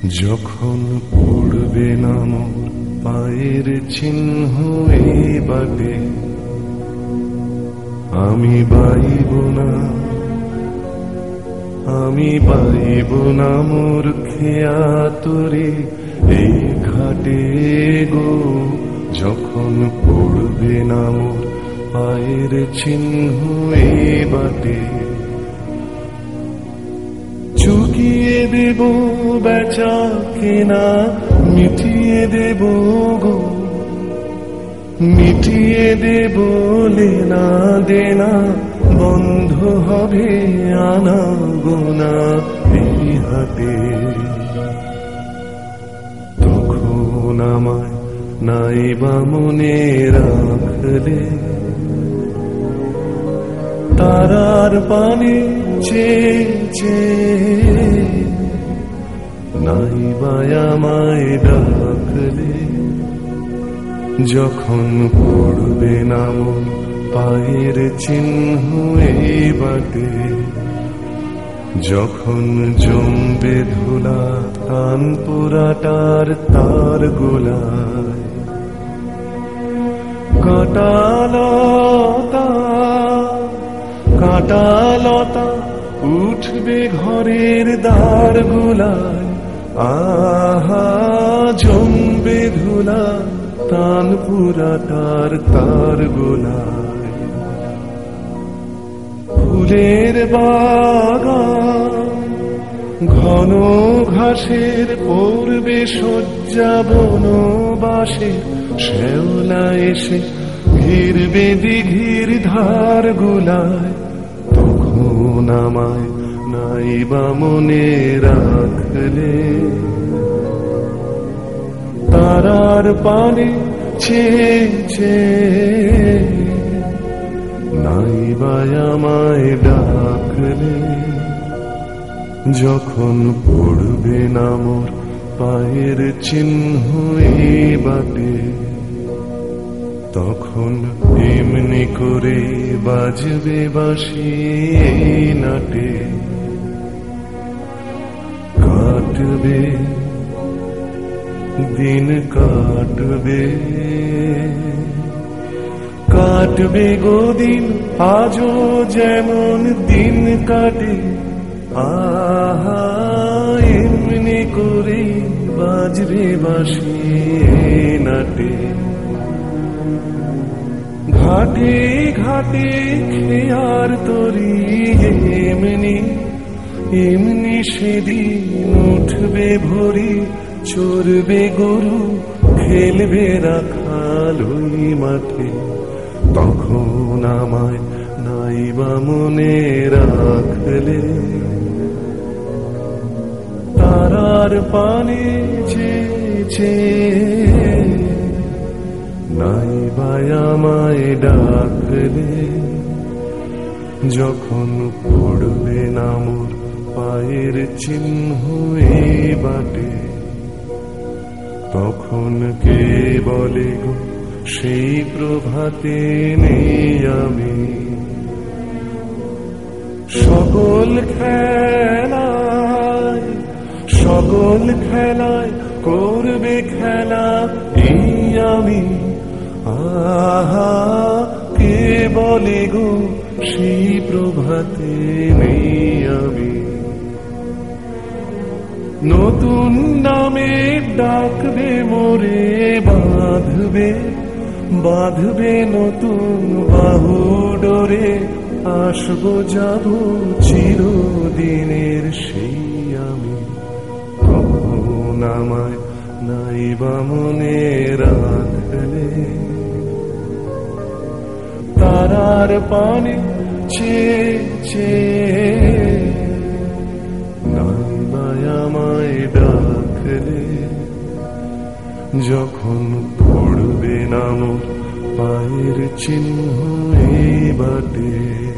যখন পড়বে না মোর পায়ের চিহ্ন এই বাটে, আমি বাইব না, আমি বাইব না মোর খেয়া তোরে এই ঘাটে গো। যখন পড়বে না মোর পায়ের চিহ্ন এই বাটে, চুকিয়ে দেব বেচা কেনা, মিটিয়ে দেব গো, মিটিয়ে দেব লেনা দেনা, বন্ধ হবে আনা গোনা এই হাতে। তখন আমায় নাইবা মনে রাখলে, তারার পানে চেয়ে চেয়ে নাইবা আমায় ডাকলে। যখন পড়বে না মোর পায়ের চিহ্ন এই বাটে, যখন জমবে ধুলা কান পোড়াটার তার গোলায়, কাঁটালতা কাঁটালতা উঠবে ঘরের দ্বার গোলায়। আহা জমবে ধুলা তান পুরাটার তার গোলায়। ফুলের বাগান ঘন ঘাসের পড়বে শয্যা বনবাসে, শ্যাওলা এসে ঘিরবে দিঘির ধার গোলায়। তখন আমায় নাইবা মনে রাখলে, তারার পানে চেয়ে চেয়ে নাইবা আমায় ডাকলে। যখন পড়বে না মোর পায়ের চিহ্ন এই বাটে, তখন এমনি করে বাজবে বাঁশি এই নাটে। কাটবে দিন কাটবে, কাটবে গো দিন আজও যেমন দিন কাটে। আহা এমনি করে বাজবে বাঁশি এই নাটে। ঘাটে ঘাটে খেয়ার তরি এমনি এমনি সেদিন উঠবে ভরি, চড়বে গরু খেলবে রাখাল ওই মাঠে। তখন আমায় নাইবা মনে রাখলে, তারার পানে চেয়ে চেয়ে নাইবা আমায় ডাকলে। যখন পড়বে না মোর পায়ের চিহ্ন এই বাটে, তখন কে বলে গো সেই প্রভাতে নেই আমি। সকল খেলায় সকল খেলায় করবে খেলা এই আমি। আহা কে বলে গো সেই প্রভাতে নেই আমি। নতুন নামে ডাকবে মোরে, বাঁধবে বাঁধবে নতুন বাহু ডোরে। আসবো যাবো চিরদিনের সেই আমি। তখন আমায় নাইবা মনে রাখলে, তারার পানে চেয়ে চেয়ে নাইবা আমায় ডাকলে। যখন পড়বে না মোর পায়ের চিহ্ন এই বাটে।